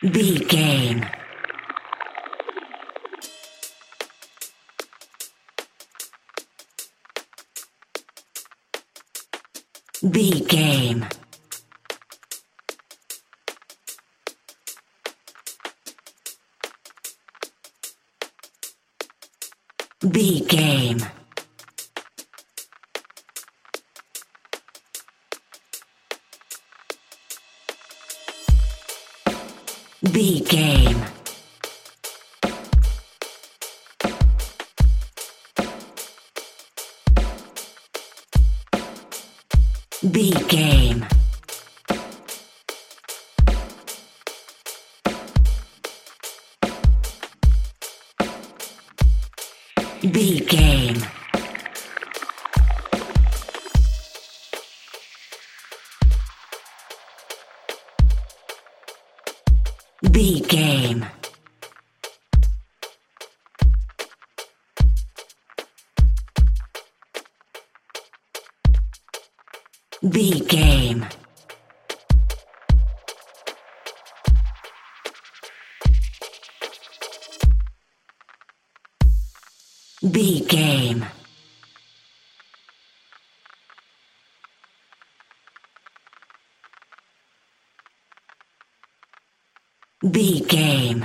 B game. B game. B game. B game. B game. B game. B game. B game. B game. B game.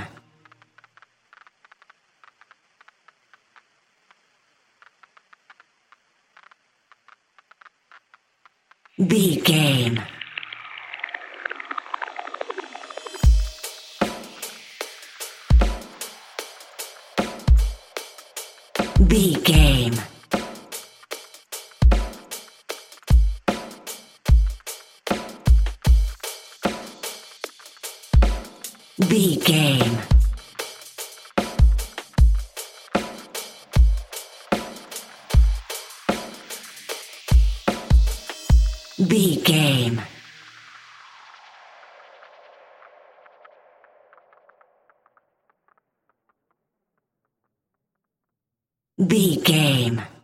B game. B game. B game. B game. B game.